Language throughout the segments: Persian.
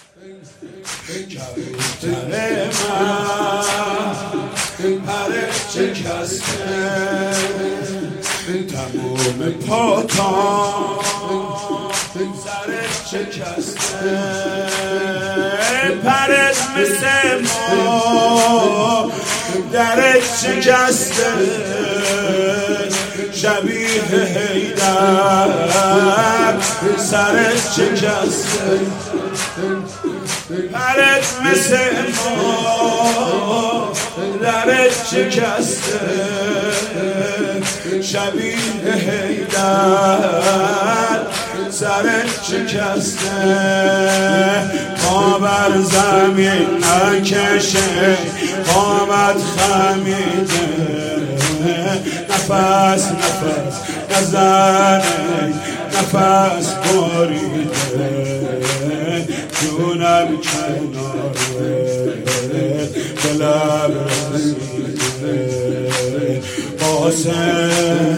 کبوتر من پرش شکسته، تموم پاتان سرش شکسته، پرش مثل ما درش شکسته، شبیه حیدر سرش شکسته، پرش مثل ما درش شکسته، شبیه حیدر سرش شکسته، پا بر زمین نکشه قامت خمیده، نفس نزنه نفس بریده، جونم کناره به لب رسیده، قاسم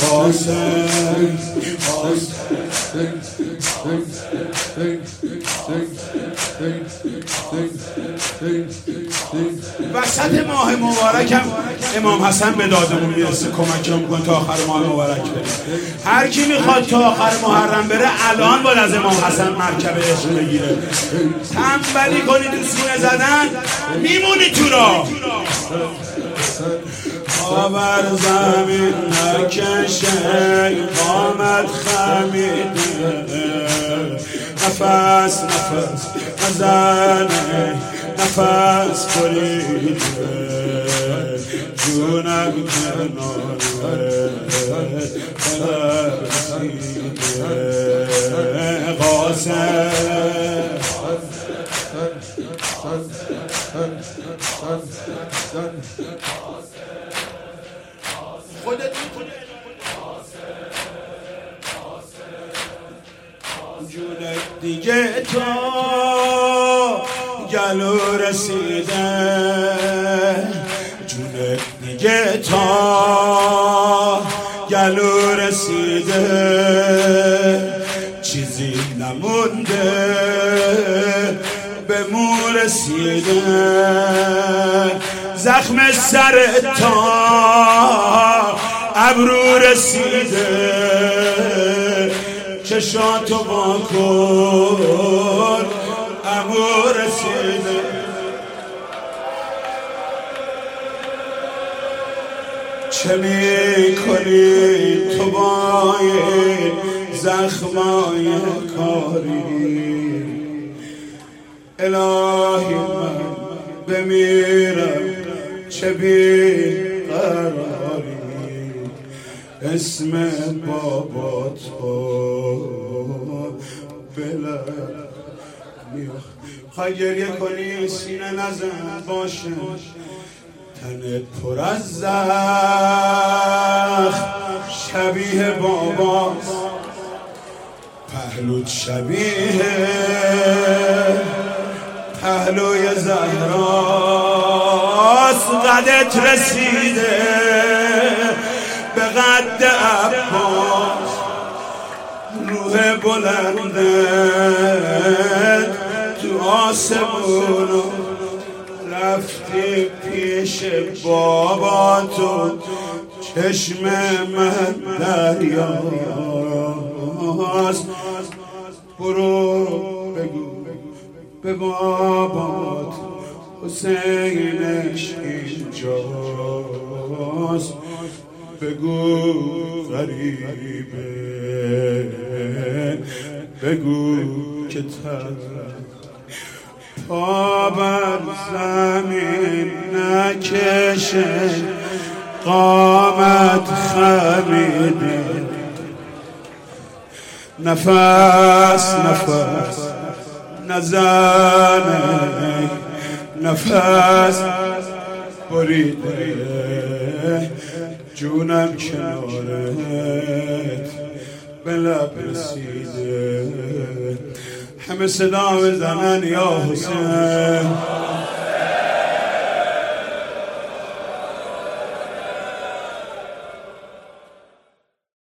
وسط ماه مبارکم امام حسن به دادمون میرسه، کمکمون میکنه تا آخر ماه مبارک بریم. هر کی میخواد تا آخر محرم بره الان باید از امام حسن مرکب عشق بگیره. تنبلی کنی تو سونه زدن میمونی تو راه. پا بر زمین نکشه قامت خمیده، نفس نزنه نفس بریده، جونم کناره رسیده، قاسم خودت جونت دیگه تا گلو رسیده، جونت دیگه تا گلو رسیده، چیزی نمونده به مو رسیده، زخم سرت تا ابرو رسیده، چشاتو با کن امو رسیده، چه میکنی تو با این زخمای کاری، الهی من بمیرم چه بیقراری، اسم بابا تو بلد خواهی گریه کنی سینه نزن باشه، تنت پر از زخم شبیه باباست، پهلوت شبیه پهلوی زهراست، قدت رسیده به قد عباس، روح بلنده تو آسمونو رفتی پیش بابا، تو چشم من دریاست، برو بگو به بابات حسینش اینجاست، بگو غریبه بگو که پا بر زمین نکشه قامت خمیده، نفس نزنه نفس بریده، جونم کنارت به لب رسیده، همه صدا بزنن یا حسین.